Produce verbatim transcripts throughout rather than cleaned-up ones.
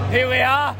Here we are.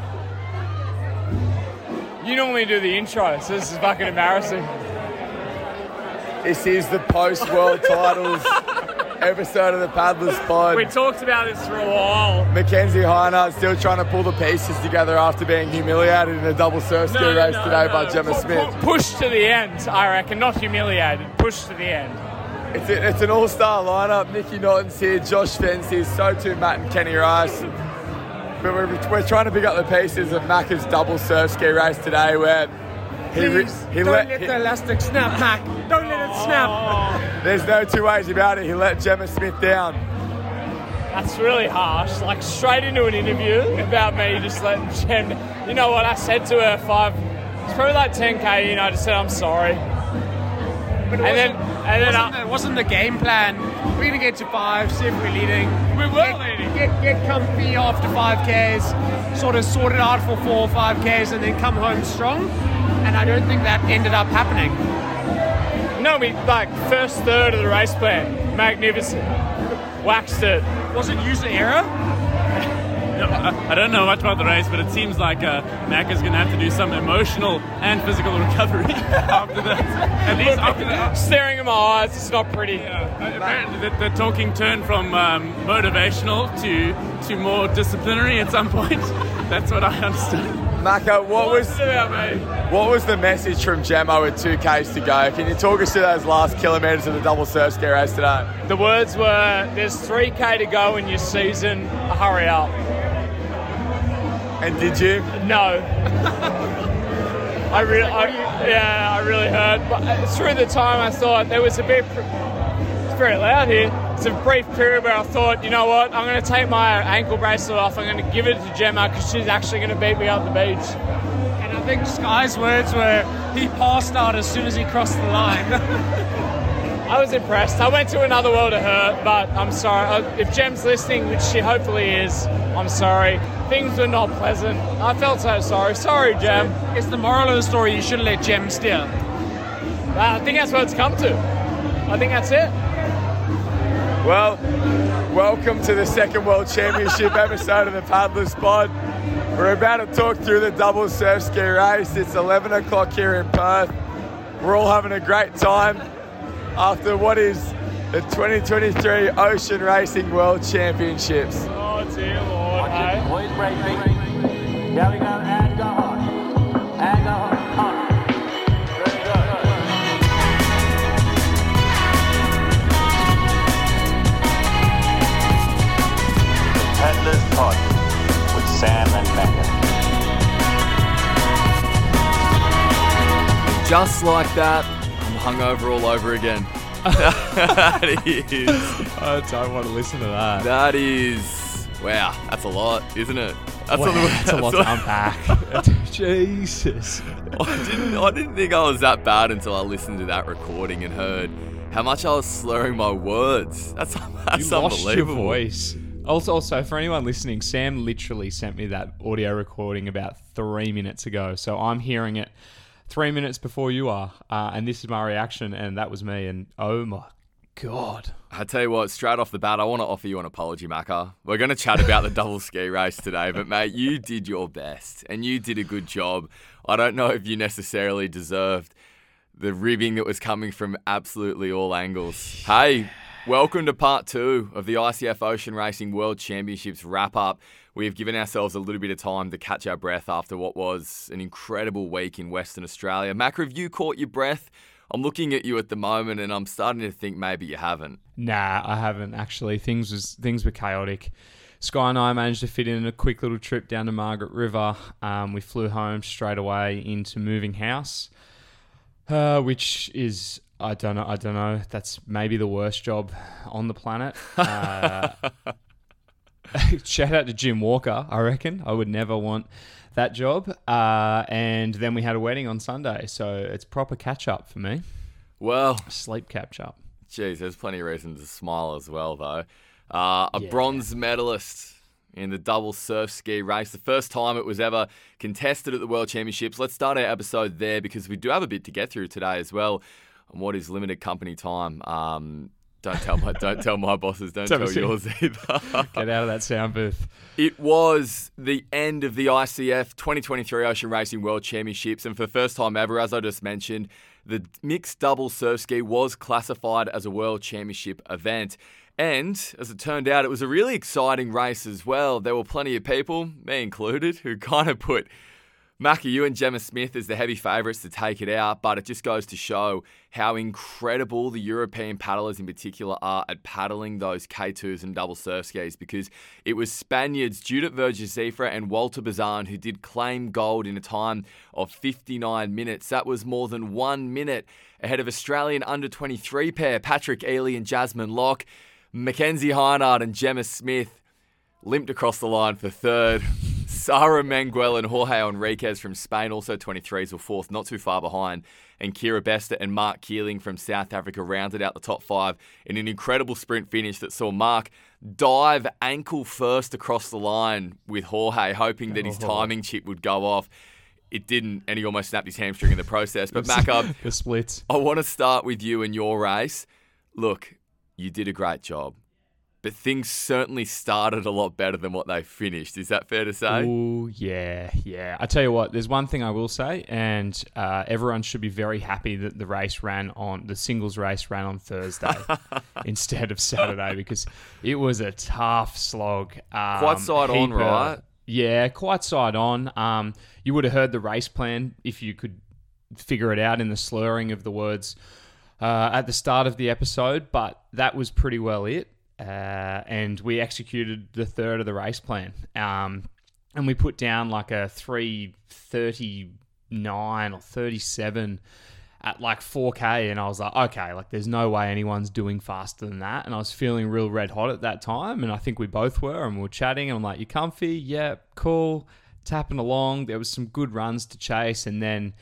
You normally do the intro, so this is fucking embarrassing. This is the post-world titles episode of the Paddlers Pod. We talked about this for a while. Mackenzie Heiner still trying to pull the pieces together after being humiliated in a double surf ski No, race no, today no. by Gemma Pu- Smith. pu- Push to the end, I reckon. Not humiliated. Push to the end. It's, a, it's an all-star lineup. Nikki Norton's here, Josh Fenn's here, so too Matt and Kenny Rice. But we're, we're trying to pick up the pieces of Macca's double surf ski race today where he, re- Please, he don't let... let he- the elastic snap, Mac. Don't let it snap. There's no two ways about it. He let Gemma Smith down. That's really harsh. Like, straight into an interview about me just letting Jem... You know what? I said to her five... It's probably like ten K, you know, I just said, I'm sorry. But it And then... wasn't- And then wasn't, I, the, wasn't the game plan. We're going to get to five, see if we're leading. We were get, leading. Get, get comfy after five Ks, sort of sort it out for four or five Ks, and then come home strong. And I don't think that ended up happening. no, we, like, first third of the race plan. Magnificent. Waxed it. Was it user error? I don't know much about the race, but it seems like uh, Mac is going to have to do some emotional and physical recovery after that. At least after that. Staring in my eyes, it's not pretty. Yeah, apparently the, the talking turned from um, motivational to to more disciplinary at some point. That's what I understood. Macca, what was... What's it about me? What was the message from Gemma with two Ks to go? Can you talk us through those last kilometres of the double surf ski race today? The words were, there's three K to go in your season, hurry up. And did you? No. I really, I, yeah, I really heard. But through the time, I thought there was a bit. It's very loud here. It's a brief period where I thought, you know what? I'm going to take my ankle bracelet off. I'm going to give it to Gemma because she's actually going to beat me up the beach. And I think Sky's words were, he passed out as soon as he crossed the line. I was impressed. I went to another world of hurt, but I'm sorry. If Gem's listening, which she hopefully is, I'm sorry. Things were not pleasant. I felt so sorry. Sorry, Gem. It's the moral of the story, you shouldn't let Gem steer. Uh, I think that's what it's come to. I think that's it. Well, welcome to the second World Championship episode of the Paddlers Pod. We're about to talk through the double surf ski race. It's eleven o'clock here in Perth. We're all having a great time after what is the twenty twenty-three Ocean Racing World Championships. Oh, dear Lord, hey? Boys break, break, break. Here we go, and go hard. And go hard. Very good. The Paddlers Pod with Sam and Macca. Just like that, I'm hungover all over again. That is. I don't want to listen to that. That is. Wow, that's a lot, isn't it? That's Wow, a, that's a lot that's to unpack. Jesus. I didn't, I didn't think I was that bad until I listened to that recording and heard how much I was slurring my words. That's, that's You lost your unbelievable. voice. Also, also, for anyone listening, Sam literally sent me that audio recording about three minutes ago. So I'm hearing it three minutes before you are. Uh, and this is my reaction, and that was me. And oh my God. I tell you what, straight off the bat, I want to offer you an apology, Macca. We're going to chat about the double ski race today, but mate, you did your best and you did a good job. I don't know if you necessarily deserved the ribbing that was coming from absolutely all angles. Hey, welcome to part two of the I C F Ocean Racing World Championships wrap-up. We've given ourselves a little bit of time to catch our breath after what was an incredible week in Western Australia. Macca, have you caught your breath? I'm looking at you at the moment and I'm starting to think maybe you haven't. Nah, I haven't actually. Things was things were chaotic. Sky and I managed to fit in a quick little trip down to Margaret River. Um, we flew home straight away into moving house, uh, which is I don't know. I don't know. That's maybe the worst job on the planet. Uh, shout out to Jim Walker. I reckon I would never want that job. Uh, and then we had a wedding on Sunday, so it's proper catch up for me. Well, Sleep catch up. geez, there's plenty of reason to smile as well, though. Uh, a Yeah. bronze medalist in the double surf ski race, the first time it was ever contested at the World Championships. Let's start our episode there because we do have a bit to get through today as well on what is limited company time. Um, Don't tell my don't tell my bosses. Don't Don't tell say- yours either. Get out of that sound booth. It was the end of the I C F twenty twenty-three Ocean Racing World Championships, and for the first time ever, as I just mentioned, the mixed double surf ski was classified as a World Championship event. And as it turned out, it was a really exciting race as well. There were plenty of people, me included, who kind of put Macca, you and Gemma Smith as the heavy favourites to take it out, but it just goes to show how incredible the European paddlers in particular are at paddling those K twos and double surf skis, because it was Spaniards Judith Vergezifra and Walter Bazan who did claim gold in a time of fifty-nine minutes. That was more than one minute ahead of Australian under twenty-three pair Patrick Ely and Jasmine Locke. Mackenzie Heinard and Gemma Smith limped across the line for third. Sara Manguel and Jorge Enriquez from Spain, also twenty-threes, were fourth, not too far behind. And Kira Besta and Mark Keeling from South Africa rounded out the top five in an incredible sprint finish that saw Mark dive ankle first across the line with Jorge, hoping that his timing chip would go off. It didn't, and he almost snapped his hamstring in the process. But Macca, The splits. I want to start with you and your race. Look, you did a great job, but things certainly started a lot better than what they finished. Is that fair to say? Oh, yeah, yeah. I tell you what, there's one thing I will say, and uh, everyone should be very happy that the race ran on, the singles race ran on Thursday instead of Saturday, because it was a tough slog. Um, Quite side on, heap of- right? Yeah, quite side on. Um, you would have heard the race plan if you could figure it out in the slurring of the words uh, at the start of the episode, but that was pretty well it. Uh, and we executed the third of the race plan. Um, and we put down like a three thirty-nine or thirty-seven at like four K. And I was like, okay, like there's no way anyone's doing faster than that. And I was feeling real red hot at that time. And I think we both were. And we were chatting. And I'm like, you comfy? Yeah, cool. Tapping along. There was some good runs to chase. And then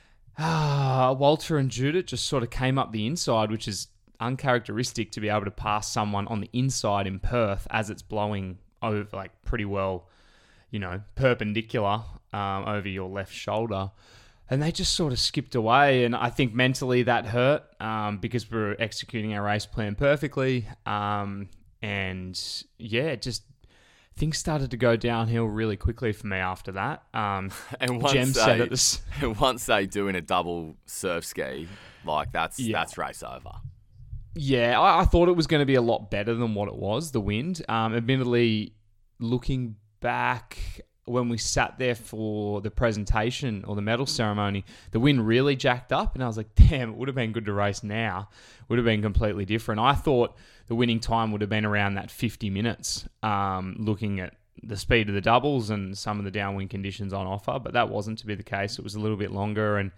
uh, Walter and Judith just sort of came up the inside, which is uncharacteristic to be able to pass someone on the inside in Perth as it's blowing over like pretty well, you know, perpendicular um, over your left shoulder. And they just sort of skipped away. And I think mentally that hurt um, because we were executing our race plan perfectly. Um, and yeah, just things started to go downhill really quickly for me after that. Um, And once Jem they, said at this, and once they do in a double surf ski, like that's Yeah. that's race over. Yeah, I, I thought it was going to be a lot better than what it was, the wind. Um, admittedly, looking back when we sat there for the presentation or the medal ceremony, the wind really jacked up. And I was like, damn, it would have been good to race now. Would have been completely different. I thought the winning time would have been around that fifty minutes, um, looking at the speed of the doubles and some of the downwind conditions on offer. But that wasn't to be the case. It was a little bit longer. And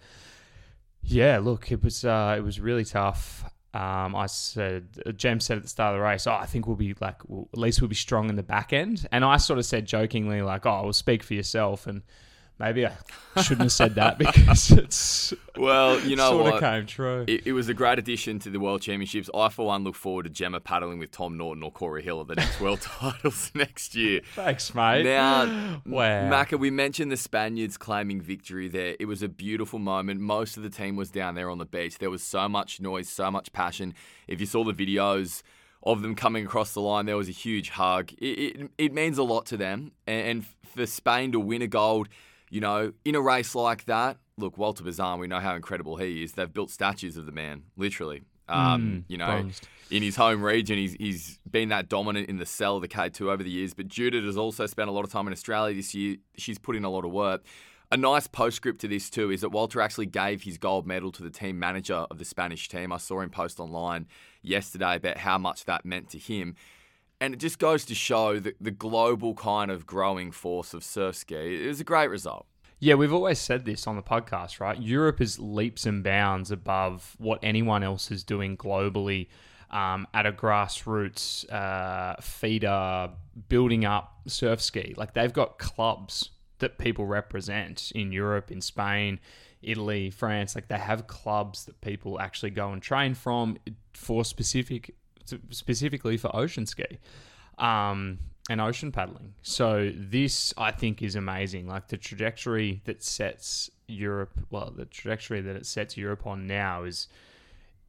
yeah, look, it was uh, it was really tough. Um, I said, Jem said at the start of the race, oh, I think we'll be like, we'll, at least we'll be strong in the back end. And I sort of said jokingly, like, oh, well, speak for yourself. And maybe I shouldn't have said that because it's Well, you know sort what? of came true. It, it was a great addition to the World Championships. I, for one, look forward to Gemma paddling with Tom Norton or Corey Hill at the next World Titles next year. Thanks, mate. Now, Wow. Macca, we mentioned the Spaniards claiming victory there. It was a beautiful moment. Most of the team was down there on the beach. There was so much noise, so much passion. If you saw the videos of them coming across the line, there was a huge hug. It, it, it means a lot to them. And, and for Spain to win a gold, you know, in a race like that, look, Walter Bazan, we know how incredible he is. They've built statues of the man, literally. Um, Mm, you know, bronzed. in his home region, he's he's been that dominant in the cell of the K two over the years. But Judith has also spent a lot of time in Australia this year. She's put in a lot of work. A nice postscript to this too is that Walter actually gave his gold medal to the team manager of the Spanish team. I saw him post online yesterday about how much that meant to him. And it just goes to show the, the global kind of growing force of surf ski. It was a great result. Yeah, we've always said this on the podcast, right? Europe is leaps and bounds above what anyone else is doing globally um, at a grassroots uh, feeder, building up surf ski. Like they've got clubs that people represent in Europe, in Spain, Italy, France. Like they have clubs that people actually go and train from for specific, specifically for ocean ski. Um, and ocean paddling. So this, I think, is amazing. Like the trajectory that sets Europe, well, the trajectory that it sets Europe on now is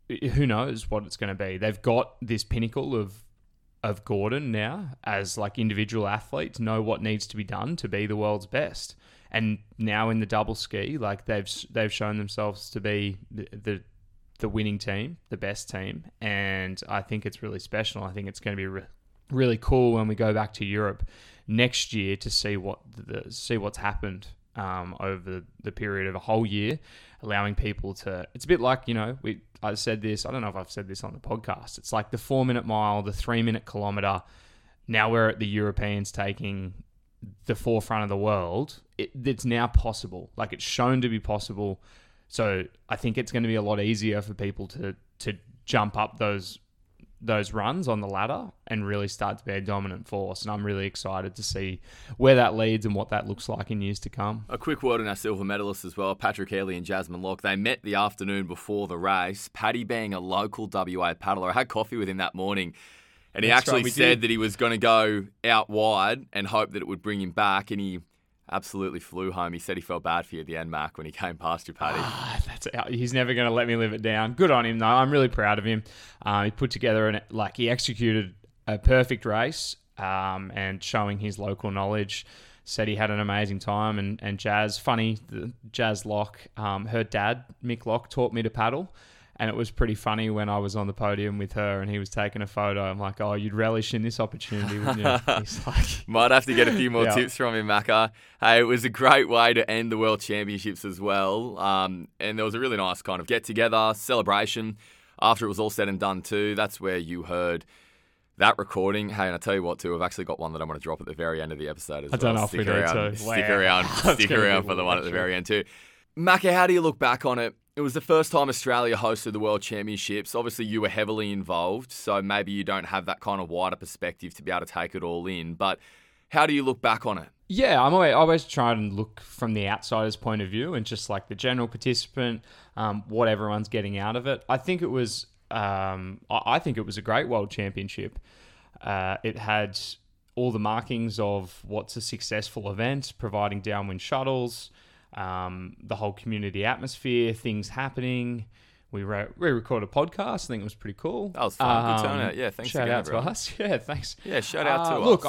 who knows what it's going to be. They've got this pinnacle of of Gordon now as like individual athletes know what needs to be done to be the world's best. And now in the double ski, like they've they've shown themselves to be the, the the winning team, the best team, and I think it's really special. I think it's going to be re- really cool when we go back to Europe next year to see what the see what's happened um, over the period of a whole year, allowing people to. It's a bit like, you know, we. I said this. I don't know if I've said this on the podcast. It's like the four-minute mile, the three-minute kilometre. Now we're at the Europeans taking the forefront of the world. It, it's now possible. Like, it's shown to be possible. So I think it's going to be a lot easier for people to to jump up those those runs on the ladder and really start to be a dominant force. And I'm really excited to see where that leads and what that looks like in years to come. A quick word on our silver medalists as well, Patrick Healy and Jasmine Locke. They met the afternoon before the race. Paddy being a local W A paddler. I had coffee with him that morning and he That's actually right, said did. that he was going to go out wide and hope that it would bring him back, and he absolutely flew home. He said he felt bad for you at the end, Mac, when he came past you, Paddy. Ah, that's he's never going to let me live it down. Good on him, though. I'm really proud of him. Uh, he put together an like he executed a perfect race, um, and showing his local knowledge. Said he had an amazing time. And and Jazz, funny, the, Jazz Locke, um, her dad Mick Locke taught me to paddle. And it was pretty funny when I was on the podium with her and he was taking a photo. I'm like, oh, you'd relish in this opportunity, wouldn't you? He's like, might have to get a few more Yeah. tips from him, Macca. Hey, it was a great way to end the World Championships as well. Um, and there was a really nice kind of get-together, celebration after it was all said and done too. That's where you heard that recording. Hey, and I tell you what too, I've actually got one that I'm going to drop at the very end of the episode as I well. don't know if stick we do around, too. Stick Wow. around, That's stick gonna be around for the one at the electric. very end too. Macca, how do you look back on it? It was the first time Australia hosted the World Championships. Obviously, you were heavily involved, so maybe you don't have that kind of wider perspective to be able to take it all in. But how do you look back on it? yeah, I'm always, I always try and look from the outsider's point of view and just like the general participant, um, what everyone's getting out of it. I think it was, um, I I think it was a great World Championship. Uh, it had all the markings of what's a successful event, providing downwind shuttles, um, the whole community atmosphere, things happening. We wrote, we recorded a podcast. I think it was pretty cool. That was fun. Good Um, turnout. Yeah, thanks Shout again, out to everyone. us. Yeah, thanks. Yeah, shout out to Uh, us. Look,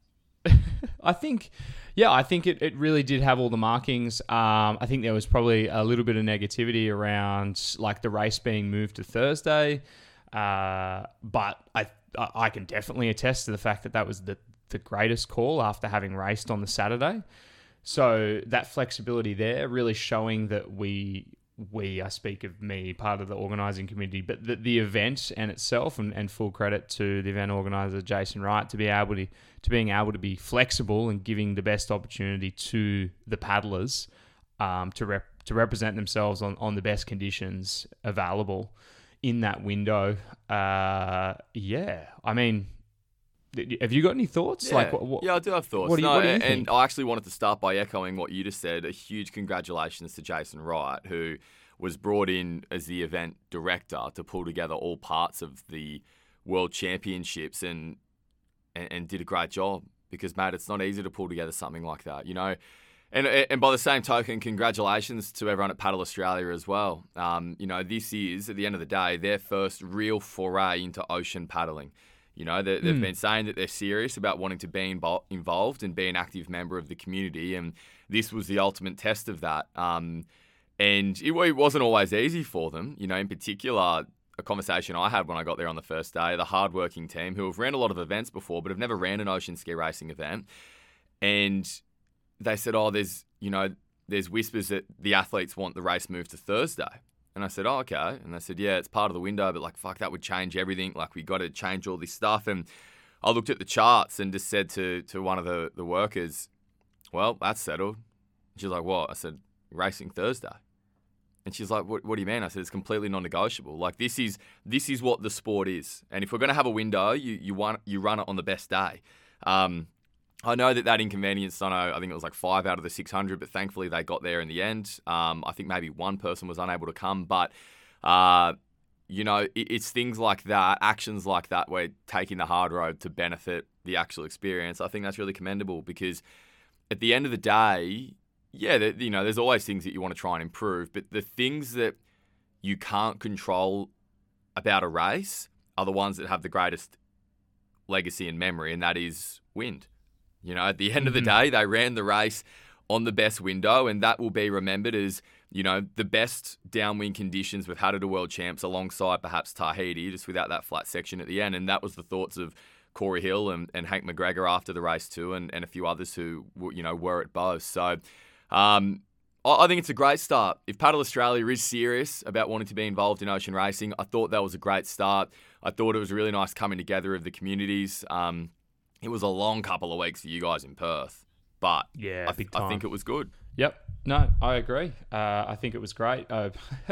I, I think, yeah, I think it, it really did have all the markings. Um, I think there was probably a little bit of negativity around like the race being moved to Thursday, uh, but I I can definitely attest to the fact that that was the the greatest call after having raced on the Saturday. So that flexibility there, really showing that we, we I speak of me, part of the organising committee, but the, the event and itself, and, and full credit to the event organiser Jason Wright to be able to to being able to be flexible and giving the best opportunity to the paddlers um, to rep, to represent themselves on, on the best conditions available in that window. Uh, yeah, I mean. Have you got any thoughts? Yeah, Like, what, what, yeah, I do have thoughts. what do you- no, what do you and think? I actually wanted to start by echoing what you just said. A huge congratulations to Jason Wright, who was brought in as the event director to pull together all parts of the World Championships and and, and did a great job. Because, mate, it's not easy to pull together something like that, you know. And and by the same token, congratulations to everyone at Paddle Australia as well. Um, you know, this is, at the end of the day, their first real foray into ocean paddling. You know, they, they've Mm. been saying that they're serious about wanting to be invo- involved and be an active member of the community, and this was the ultimate test of that. Um, and it, it wasn't always easy for them. You know, in particular, a conversation I had when I got there on the first day, the hardworking team who have ran a lot of events before but have never ran an ocean ski racing event, and they said, oh, there's, you know, there's whispers that the athletes want the race moved to Thursday. And I said, oh, okay. And they said, yeah, it's part of the window, but like, fuck, that would change everything. Like, we got to change all this stuff. And I looked at the charts and just said to to one of the, the workers, well, that's settled. She's like, what? I said, racing Thursday. And she's like, what, what do you mean? I said, it's completely non-negotiable. Like, this is this is what the sport is. And if we're going to have a window, you you want you run it on the best day. Um, I know that that inconvenienced, I know, I think it was like five out of the six hundred, but thankfully they got there in the end. Um, I think maybe one person was unable to come, but, uh, you know, it, it's things like that, actions like that, where taking the hard road to benefit the actual experience. I think that's really commendable because at the end of the day, yeah, there, you know, there's always things that you want to try and improve, but the things that you can't control about a race are the ones that have the greatest legacy and memory, and that is wind. You know, at the end of the day, they ran the race on the best window, and that will be remembered as, you know, the best downwind conditions we've had at a World Champs alongside perhaps Tahiti, just without that flat section at the end. And that was the thoughts of Corey Hill and, and Hank McGregor after the race too, and, and a few others who, you know, were at both. So um, I, I think it's a great start. If Paddle Australia is serious about wanting to be involved in ocean racing, I thought that was a great start. I thought it was a really nice coming together of the communities. Um, it was a long couple of weeks for you guys in Perth, but Yeah, I, big I time. think it was good. Yep. No, I agree. Uh, I think it was great. Uh,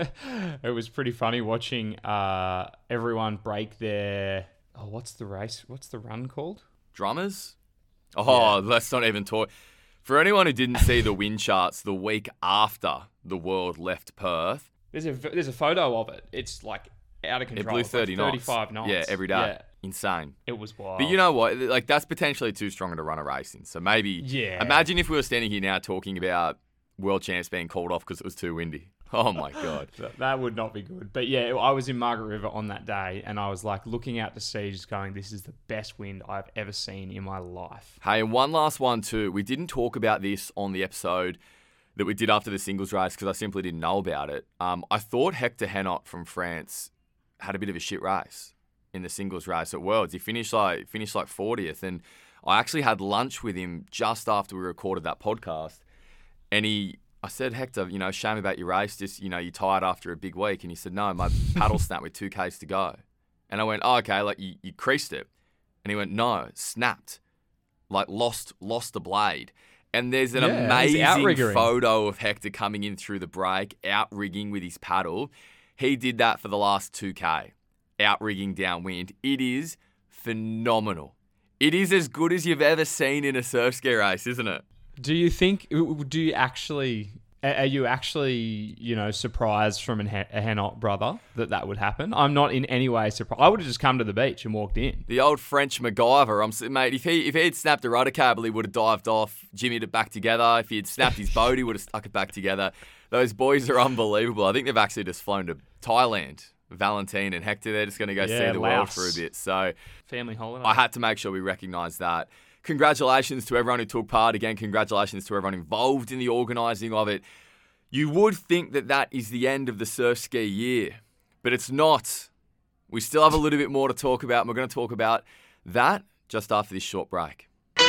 it was pretty funny watching uh, everyone break their. Oh, what's the race? What's the run called? Drummers? Oh, Yeah. let's not even talk. For anyone who didn't see the wind charts the week after the world left Perth, There's a there's a photo of it. It's like out of it control. blew It's like thirty knots. thirty-five knots. Yeah, every day. Yeah, Insane. it was wild. But you know what? Like, that's potentially too strong to run a race in. So maybe, Yeah. imagine if we were standing here now talking about World Champs being called off because it was too windy. Oh my God. That- that would not be good. But yeah, I was in Margaret River on that day, and I was like looking out to sea, just going, "This is the best wind I've ever seen in my life." Hey, and one last one too. We didn't talk about this on the episode that we did after the singles race because I simply didn't know about it. Um, I thought Hector Henot from France had a bit of a shit race in the singles race at Worlds. He finished like finished like fortieth, and I actually had lunch with him just after we recorded that podcast. And he, I said, Hector, you know, shame about your race. Just, you know, you tired after a big week. And he said, no, my paddle snapped with two Ks to go. And I went, oh, okay, like you, you creased it. And he went, no, snapped, like lost lost the blade. And there's an Yeah, he's amazing outriggering. photo of Hector coming in through the break, outrigging with his paddle. He did that for the last two K, outrigging downwind. It is phenomenal. It is as good as you've ever seen in a surf ski race, isn't it? Do you think? Do you actually? Are you actually, you know, surprised from an, a Henot brother that that would happen? I'm not in any way surprised. I would have just come to the beach and walked in. The old French MacGyver. I'm s- mate. If he if he had snapped a rudder cable, he would have dived off, jimmied it back together. If he had snapped his boat, he would have stuck it back together. Those boys are unbelievable. I think they've actually just flown to Thailand. Valentine and Hector, they're just going to go Yeah, see the world Laos. for a bit. So Family holiday. I had to make sure we recognise that. Congratulations to everyone who took part. Again, congratulations to everyone involved in the organising of it. You would think that that is the end of the surf ski year, but it's not. We still have a little bit more to talk about, and we're going to talk about that just after this short break.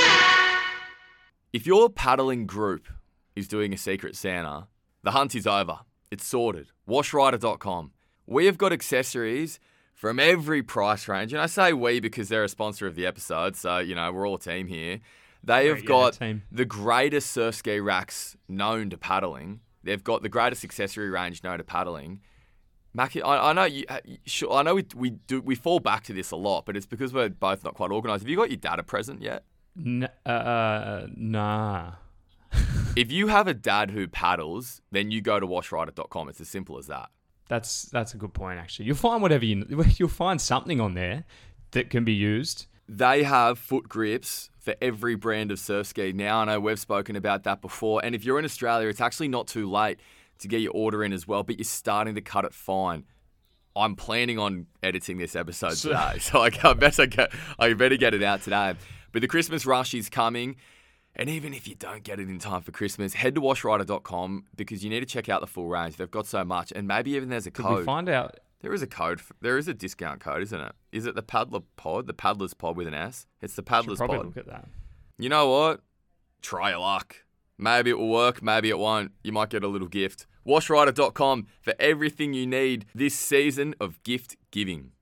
If your paddling group is doing a Secret Santa, the hunt is over. It's sorted. washrider dot com. We have got accessories from every price range, and I say we because they're a sponsor of the episode, so, you know, we're all a team here. They have yeah, got team. the greatest surf ski racks known to paddling. They've got the greatest accessory range known to paddling. Mackie, I, I know you. uh, Sure, I know we we do we fall back to this a lot, but it's because we're both not quite organised. Have you got your dad a present yet? N- uh, uh, nah. If you have a dad who paddles, then you go to washrider dot com. It's as simple as that. That's that's a good point. Actually, you'll find whatever you you'll find something on there that can be used. They have foot grips for every brand of surf ski. Now, I know we've spoken about that before. And if you're in Australia, it's actually not too late to get your order in as well, but you're starting to cut it fine. I'm planning on editing this episode today, so I, I, better get, I better get it out today. But the Christmas rush is coming. And even if you don't get it in time for Christmas, head to washrider dot com because you need to check out the full range. They've got so much. And maybe even there's a Could code. we find out? There is a code. For, there is a discount code, isn't it? Is it the Paddler Pod? The Paddler's Pod with an S? It's the Should Paddler's probably Pod. look at that. You know what? Try your luck. Maybe it will work. Maybe it won't. You might get a little gift. washrider dot com for everything you need this season of gift giving.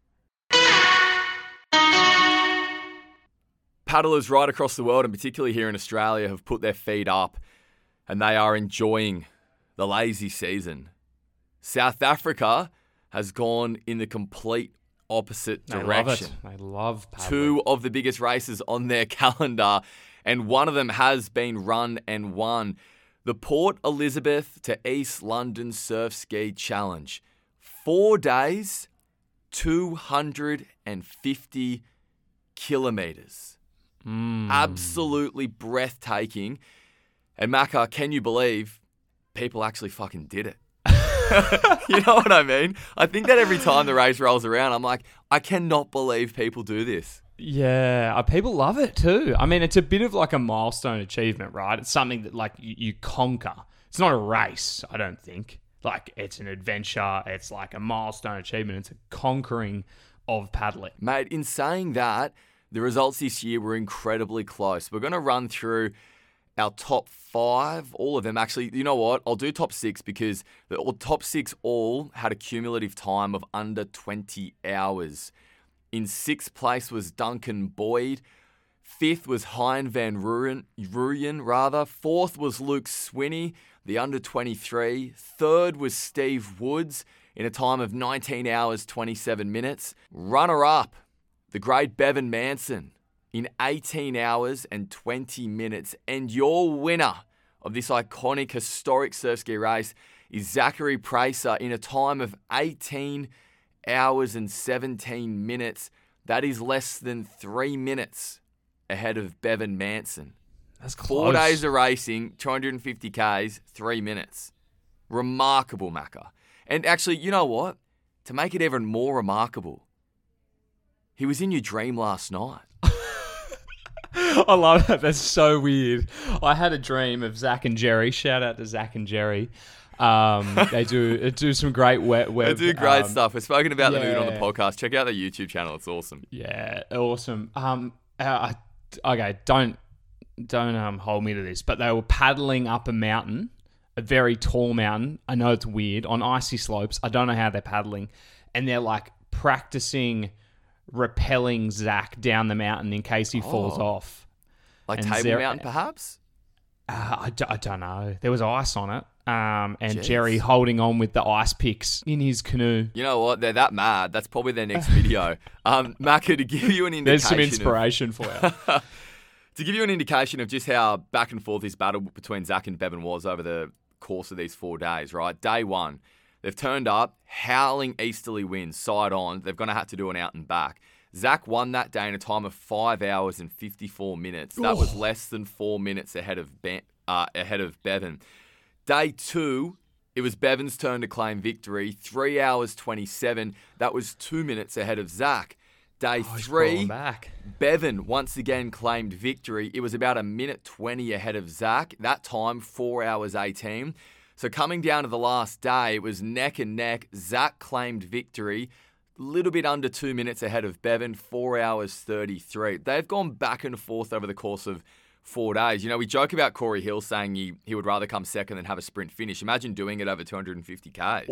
Paddlers right across the world, and particularly here in Australia, have put their feet up and they are enjoying the lazy season. South Africa has gone in the complete opposite They direction. love it. They love paddling. Two of the biggest races on their calendar, and one of them has been run and won. The Port Elizabeth to East London Surf Ski Challenge. Four days, two hundred fifty kilometres. Mm. Absolutely breathtaking. And Macca, can you believe people actually fucking did it? You know what I mean? I think that every time the race rolls around, I'm like, I cannot believe people do this. Yeah, uh, people love it too. I mean, it's a bit of like a milestone achievement, right? It's something that like you, you conquer. It's not a race, I don't think. Like, it's an adventure. It's like a milestone achievement. It's a conquering of paddling. Mate, in saying that, the results this year were incredibly close. We're going to run through our top five, all of them. Actually, you know what? I'll do top six because the all- top six all had a cumulative time of under twenty hours. In sixth place was Duncan Boyd. Fifth was Hein van Ruyen, Ruyen rather. Fourth was Luke Swinney, the under twenty-three. Third was Steve Woods in a time of nineteen hours, twenty-seven minutes. Runner-up, the great Bevan Manson in eighteen hours and twenty minutes. And your winner of this iconic, historic surf ski race is Zachary Pracer in a time of eighteen hours and seventeen minutes. That is less than three minutes ahead of Bevan Manson. That's close. Four days of racing, two hundred fifty kays, three minutes. Remarkable, Macca. And actually, you know what? To make it even more remarkable, he was in your dream last night. I love that. That's so weird. I had a dream of Zach and Jerry. Shout out to Zach and Jerry. Um, they do they do some great web. web They do great um, stuff. We've spoken about them even on the yeah. podcast. Check out their YouTube channel. It's awesome. Yeah, awesome. Um, uh, okay, don't don't um hold me to this, but they were paddling up a mountain, a very tall mountain. I know it's weird on icy slopes. I don't know how they're paddling, and they're like practicing rappelling Zach down the mountain in case he falls Oh. off. Like And Table Zer- Mountain, perhaps? Uh, I, d- I don't know. There was ice on it. Um, and Jeez. Jerry holding on with the ice picks in his canoe. You know what? They're that mad. That's probably their next video. Um, Macca, to give you an indication There's some of- inspiration for you. To give you an indication of just how back and forth this battle between Zach and Bevan was over the course of these four days, right? Day one, they've turned up, howling easterly winds, side on. They're going to have to do an out and back. Zach won that day in a time of five hours and fifty-four minutes. That was less than four minutes ahead of ben, uh, ahead of Bevan. Day two, it was Bevan's turn to claim victory. Three hours twenty-seven. That was two minutes ahead of Zach. Day Oh, he's three, crawling back. Bevan once again claimed victory. It was about a minute twenty ahead of Zach. That time, four hours eighteen. So coming down to the last day, it was neck and neck. Zach claimed victory. A little bit under two minutes ahead of Bevan, four hours thirty-three. They've gone back and forth over the course of four days. You know, we joke about Corey Hill saying he, he would rather come second than have a sprint finish. Imagine doing it over two hundred fifty kays.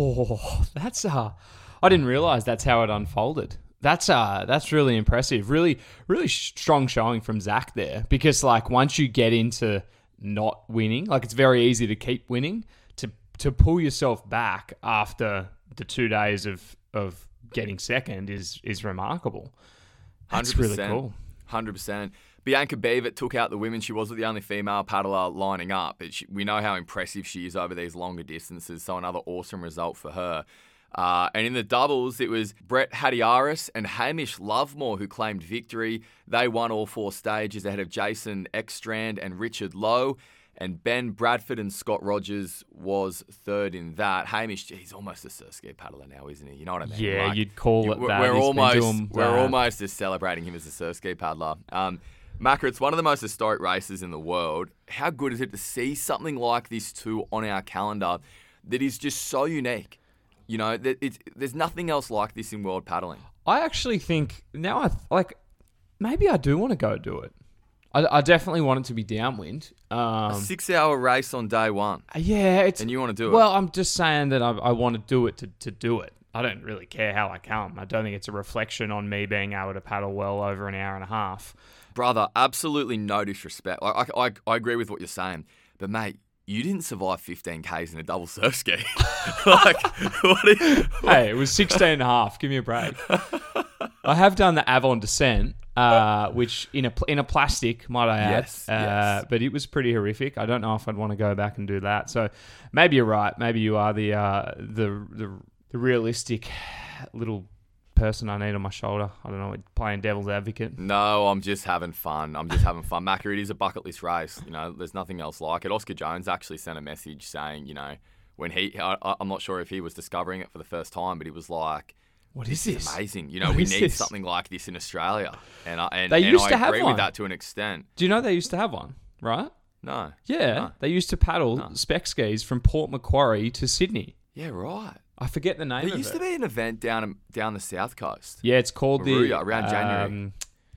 Oh, that's uh I didn't realize that's how it unfolded. That's uh that's really impressive. Really, really strong showing from Zach there. Because like once you get into not winning, like it's very easy to keep winning. To to pull yourself back after the two days of of getting second is is remarkable. That's really cool. one hundred percent. Bianca Beavitt took out the women. She wasn't the only female paddler lining up. But she, we know how impressive she is over these longer distances, so another awesome result for her. Uh, and in the doubles, it was Brett Hadiaris and Hamish Lovemore who claimed victory. They won all four stages ahead of Jason Ekstrand and Richard Lowe. And Ben Bradford and Scott Rogers was third in that. Hamish, he's almost a surf ski paddler now, isn't he? You know what I mean? Yeah, Like, you'd call it we're, that. We're He's been almost, doing we're that. almost just celebrating him as a surf ski paddler. Um, Macca, it's one of the most historic races in the world. How good is it to see something like this too on our calendar that is just so unique? You know, that it's, there's nothing else like this in world paddling. I actually think now I like maybe I do want to go do it. I, I definitely want it to be downwind. Um, A six-hour race on day one, yeah, it's and you want to do it. well. I'm just saying that I, I want to do it to, to do it. I don't really care how I come. I don't think it's a reflection on me being able to paddle well over an hour and a half. Brother, absolutely no disrespect. Like, I, I, I agree with what you're saying, but mate, you didn't survive fifteen kays in a double surf ski. Like, what? Are you, Hey, it was sixteen and a half. Give me a break. I have done the Avon descent, uh, which in a pl- in a plastic, might I add. Yes, uh, yes. But it was pretty horrific. I don't know if I'd want to go back and do that. So maybe you're right. Maybe you are the uh, the, the the realistic little person I need on my shoulder. I don't know, playing devil's advocate. No, I'm just having fun. I'm just having fun. Macca, it is a bucket list race. You know, there's nothing else like it. Oscar Jones actually sent a message saying, you know, when he, I, I'm not sure if he was discovering it for the first time, but he was like, What is this this? is amazing. You know, What we is need this? something like this in Australia. And I, and, They and used I to have agree one. with that to an extent. Do you know they used to have one, right? No. Yeah, No. they used to paddle No. spec skis from Port Macquarie to Sydney. Yeah, right. I forget the name There of used it. to be an event down down the south coast. Yeah, it's called the Maruya, around January. Um,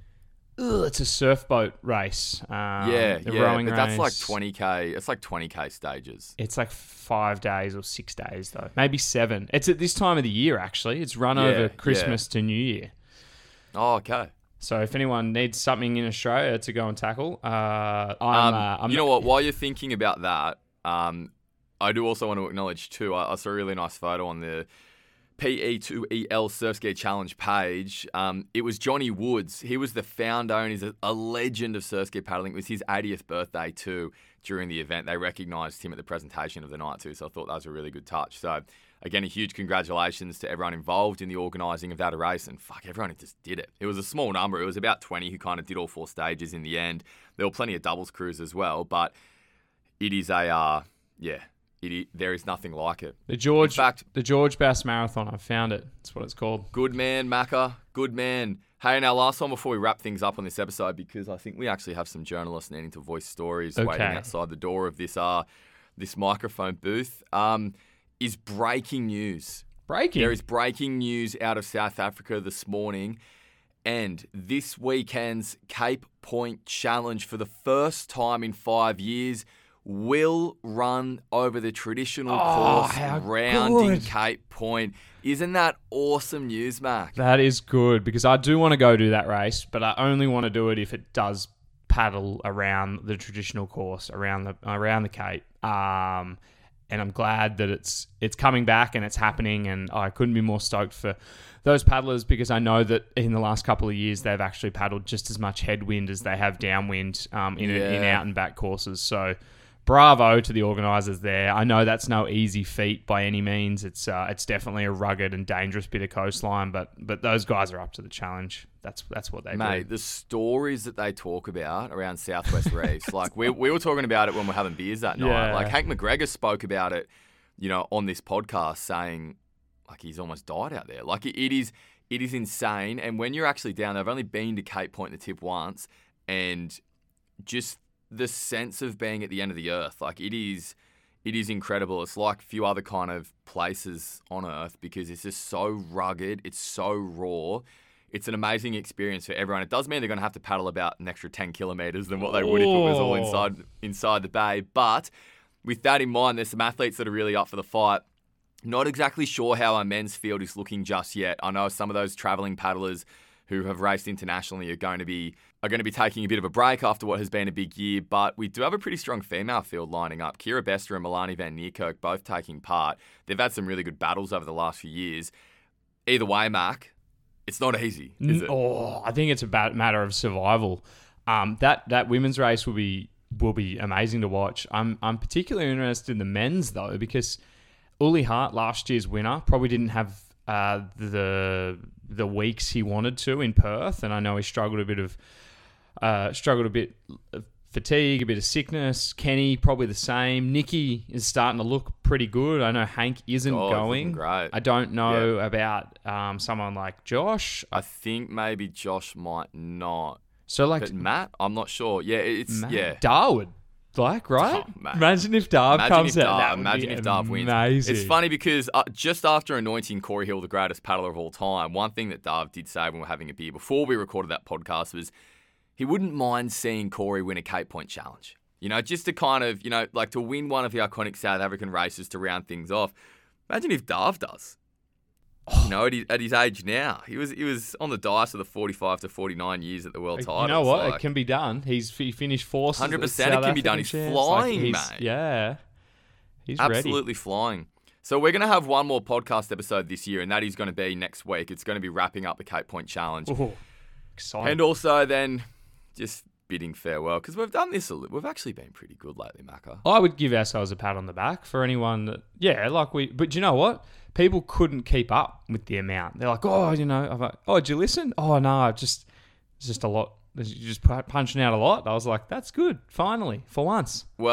ugh, it's a surf boat race. Um, yeah, the yeah, rowing but that's like race. twenty K. It's like twenty K stages. It's like five days or six days though, maybe seven. It's at this time of the year actually. It's run Yeah, over Christmas to New Year. Oh, okay. So if anyone needs something in Australia to go and tackle, uh, I'm, Um, uh, I'm. you know what? While you're thinking about that, um, I do also want to acknowledge too. I, I saw a really nice photo on the P E two E L Surf Ski Challenge page. Um, it was Johnny Woods. He was the founder and he's a, a legend of surf ski paddling. It was his eightieth birthday too during the event. They recognised him at the presentation of the night too, so I thought that was a really good touch. So again, a huge congratulations to everyone involved in the organising of that race. And fuck, everyone just did it. It was a small number. It was about twenty who kind of did all four stages in the end. There were plenty of doubles crews as well, but it is a, uh, yeah, it is, there is nothing like it. The George, In fact- the George Bass Marathon. I found it. That's what it's called. Good man, Macca. Good man. Hey, now last one before we wrap things up on this episode, because I think we actually have some journalists needing to voice stories Okay. waiting outside the door of this uh this microphone booth. Um, is breaking news. Breaking. There is breaking news out of South Africa this morning, and this weekend's Cape Point Challenge, for the first time in five years, will run over the traditional Oh, course how rounding good. Cape Point. Isn't that awesome news, Mac? That is good because I do want to go do that race, but I only want to do it if it does paddle around the traditional course around the around the Cape. Um, and I'm glad that it's it's coming back and it's happening, and I couldn't be more stoked for those paddlers because I know that in the last couple of years they've actually paddled just as much headwind as they have downwind um, in in Yeah. out and back courses. So bravo to the organisers there. I know that's no easy feat by any means. It's uh, it's definitely a rugged and dangerous bit of coastline, but but those guys are up to the challenge. That's that's what they Mate, do. the stories that they talk about around Southwest Reefs, like we we were talking about it when we we're having beers that night. Yeah. Like Hank McGregor spoke about it, you know, on this podcast, saying like he's almost died out there. Like it, it is it is insane. And when you're actually down there, I've only been to Cape Point and the Tip once, and just the sense of being at the end of the earth, like it is, it is incredible. It's like a few other kind of places on earth because it's just so rugged. It's so raw. It's an amazing experience for everyone. It does mean they're going to have to paddle about an extra ten kilometres than what they would if it was all Oh. inside inside the bay. But with that in mind, there's some athletes that are really up for the fight. Not exactly sure how our men's field is looking just yet. I know some of those travelling paddlers who have raced internationally are going to be are going to be taking a bit of a break after what has been a big year, but we do have a pretty strong female field lining up. Kira Bester and Milani Van Niekerk both taking part. They've had some really good battles over the last few years. Either way, Mark, it's not easy, is it? Oh, I think it's a ba- matter of survival. Um, that that women's race will be will be amazing to watch. I'm I'm particularly interested in the men's though because Uli Hart, last year's winner, probably didn't have uh, the the weeks he wanted to in Perth, and I know he struggled a bit of uh, struggled a bit of fatigue, a bit of sickness. Kenny probably the same. Nikki is starting to look pretty good. I know Hank isn't Oh, it's looking going. great. I don't know about um, someone like Josh. I think maybe Josh might not. So like But Matt, I'm not sure. Yeah, it's Matt yeah. Darwood, like right? Oh, mate. Imagine if Darv Imagine comes if out. Darv, That would imagine be if Darv wins. amazing. It's funny because uh, just after anointing Corey Hill the greatest paddler of all time, one thing that Darv did say when we were having a beer before we recorded that podcast was he wouldn't mind seeing Corey win a Cape Point Challenge. You know, just to kind of, you know, like to win one of the iconic South African races to round things off. Imagine if Darv does. You know, at his, at his age now, he was he was on the dice of the forty-five to forty-nine years at the world title. You know what? Like, it can be done. He's he finished fourth. one hundred percent it can be done. He's flying, mate. Yeah, he's absolutely flying. So we're going to have one more podcast episode this year, and that is going to be next week. It's going to be wrapping up the Cape Point Challenge. ready. Ooh, exciting. And also then just bidding farewell, because we've done this a little. We've actually been pretty good lately, Macca. I would give ourselves a pat on the back for anyone that, yeah, like we, but you know what? People couldn't keep up with the amount. They're like, oh, you know, I'm like, oh, did you listen? Oh, no, just, it's just a lot. You're just pu- punching out a lot. I was like, that's good. Finally, for once. Well,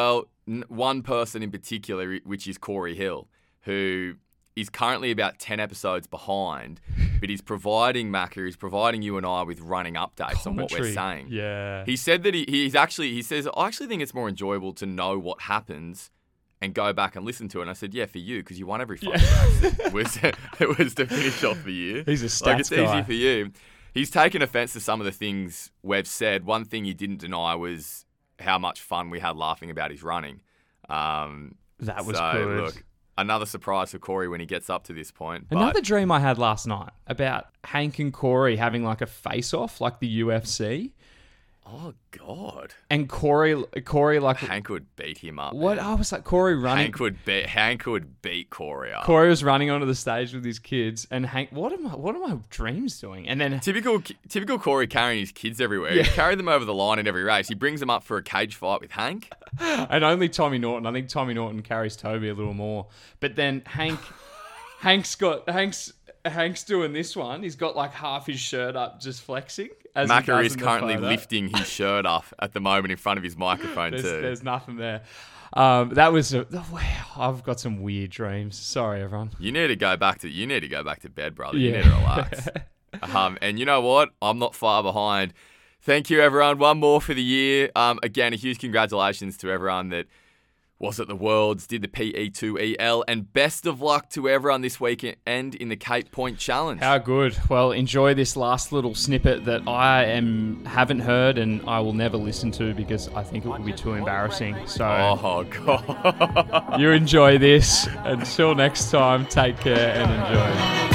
n- one person in particular, which is Corey Hill, who is currently about ten episodes behind, but he's providing Macca, he's providing you and I with running updates on what we're Commentary. saying. Yeah. He said that he, he's actually, he says, I actually think it's more enjoyable to know what happens and go back and listen to it. And I said, yeah, for you, because you won every fucking race. It was, it was to finish off the year. He's a stats Like, it's guy. easy for you. He's taken offence to some of the things we've said. One thing he didn't deny was how much fun we had laughing about his running. Um, That was so, good. Look, another surprise for Corey when he gets up to this point. But Another dream I had last night about Hank and Corey having like a face-off, like the U F C, oh, God. and Corey, Corey like Hank would beat him up. what? man. I was like Corey running. Hank would beat Hank would beat Corey up. Corey was running onto the stage with his kids, and Hank, what am I? What are my dreams doing? And then Typical, typical Corey carrying his kids everywhere. He carried them over the line in every race. He brings them up for a cage fight with Hank. and only Tommy Norton. I think Tommy Norton carries Toby a little more. But then Hank, Hank's got Hank's Hank's doing this one. He's got like half his shirt up, just flexing. As he Macca does is in the currently photo. lifting his shirt off at the moment in front of his microphone There's, too. there's nothing there. Um, that was a, wow. I've got some weird dreams. Sorry, everyone. You need to go back to you need to go back to bed, brother. You Yeah. need to relax. um, and you know what? I'm not far behind. Thank you, everyone. One more for the year. Um, again, a huge congratulations to everyone that was at the Worlds, did the P E two E L, and best of luck to everyone this weekend in the Cape Point Challenge. How good. Well, enjoy this last little snippet that I am haven't heard and I will never listen to because I think it will be too embarrassing. So Oh, God. you enjoy this. Until next time, take care and enjoy.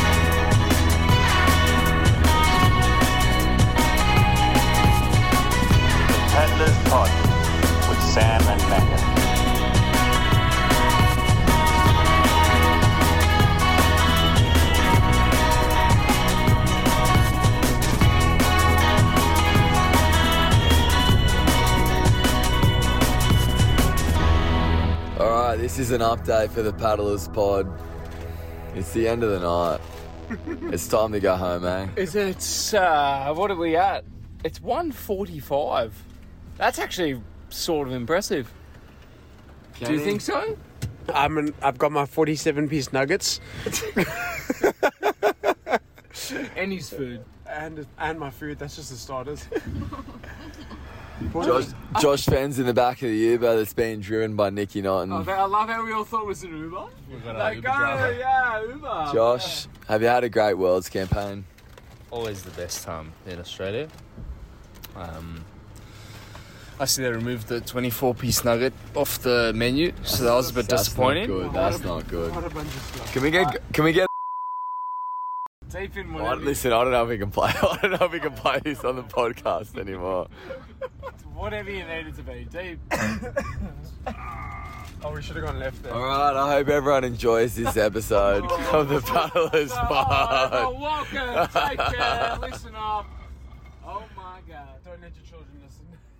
Peddler's Pod with Sam and Macca. All right, this is an update for the Paddlers Pod. It's the end of the night. It's time to go home, eh? Is it, uh, what are we at? It's one forty-five. That's actually sort of impressive. Do you think so? I'm an, I've got my forty-seven piece nuggets And his food. and and my food. That's just the starters. Josh, Josh Fenn's in the back of the Uber that's being driven by Nicky Norton. Oh, I love how we all thought it was an Uber. Like, go, yeah, Uber. Josh, have you had a great Worlds campaign? Always the best time in Australia. Um, I see they removed the twenty-four piece nugget off the menu, so that was a bit That's disappointing. not good. That's not good. What a bunch of stuff. Can we get? Can we get? Deep in I, whatever, listen, I don't know if we can play. I don't know if we can play this on the podcast anymore. whatever you need it to be. Deep. Oh, we should have gone left there. All right. I hope everyone enjoys this episode of the Paddlers Pod. Oh, welcome. Take care. Listen up. Oh, my God. Don't let your children listen.